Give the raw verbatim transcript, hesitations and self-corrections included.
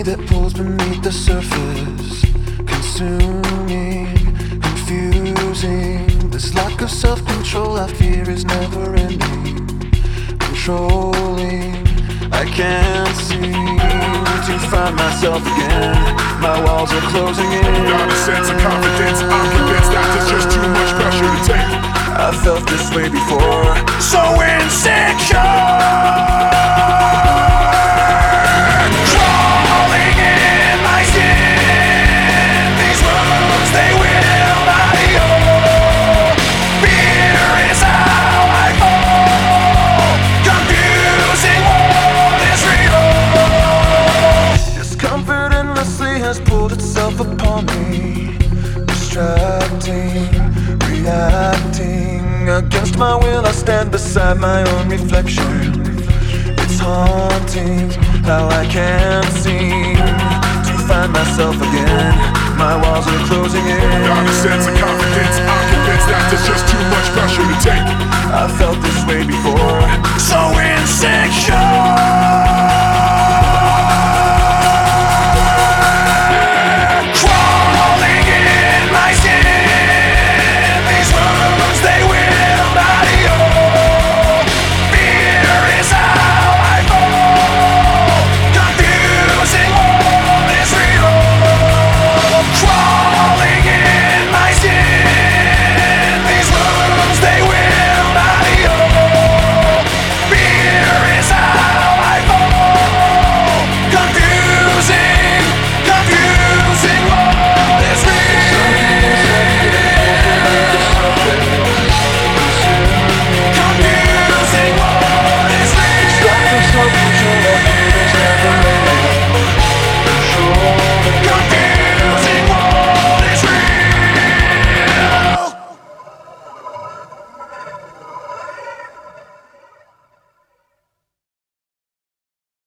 that pulls beneath the surface, consuming, confusing. This lack of self-control I fear is never ending, controlling. I can't seem to find myself again. My walls are closing in. Without a sense of confidence, I'm convinced that there's just too much pressure to take. I felt this way before, so insecure. Crawling in my skin, these wounds they will not heal. Fear is how I fall, confusing what is real. Discomfort endlessly has pulled itself upon me, distracting, reacting. Against my will I stand beside my own reflection. It's haunting how I can't seem to find myself again. My walls are closing in. Without a sense of confidence, I'm convinced that there's just too much pressure to take. I felt this way before, so insecure.